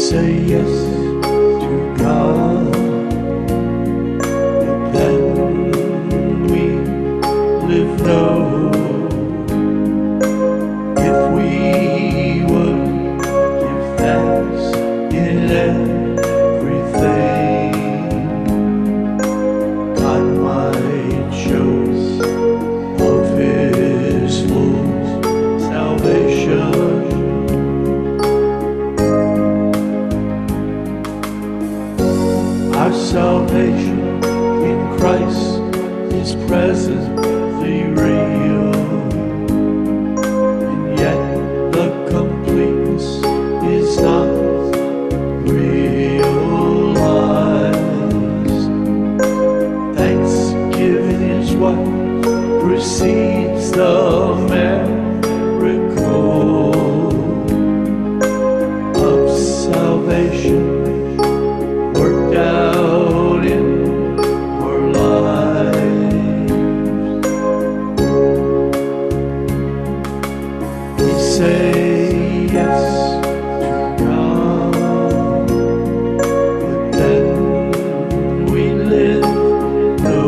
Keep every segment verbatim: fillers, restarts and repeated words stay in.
say yes to God, but then we live no. If we would give thanks in everything, God might show us of His full salvation. Our salvation in Christ is presently real, and yet the completeness is not realized. Thanksgiving is what precedes the miracle of salvation worked out in our lives. We say yes to God, but then we live no.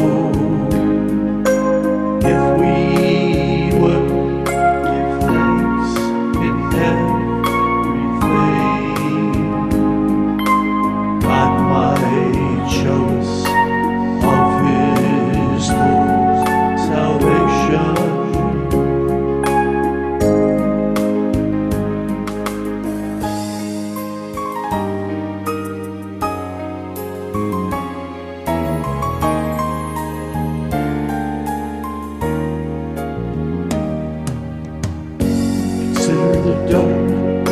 If we would give thanks in everything, God might show us of His full salvation. Consider the dark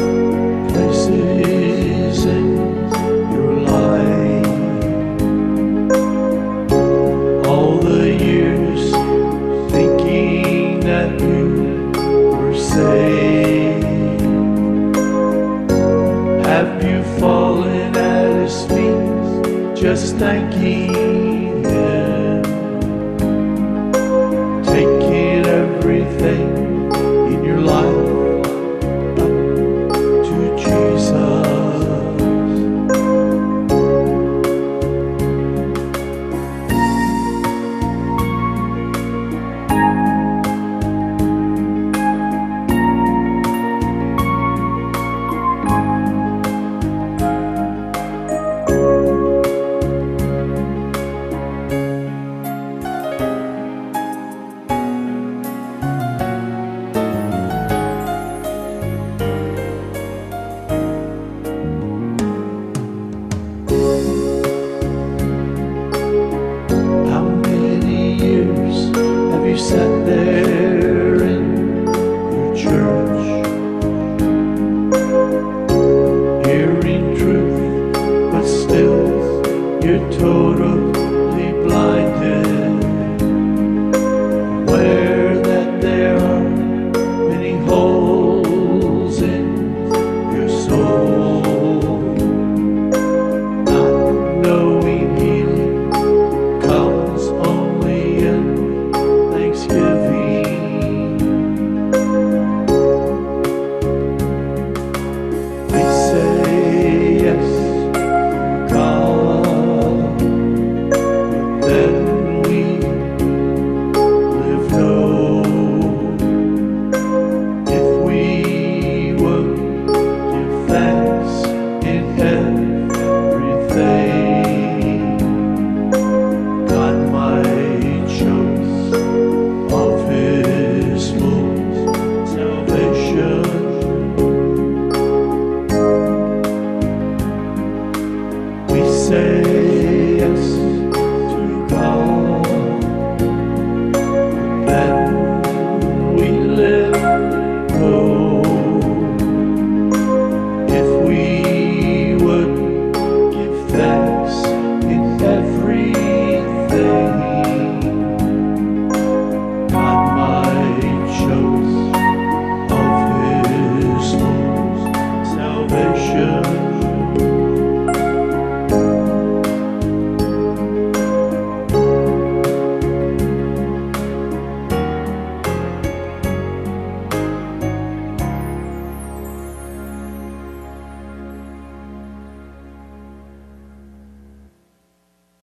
places in your life, all the years thinking that you were saved. Have you fallen at His feet just thanking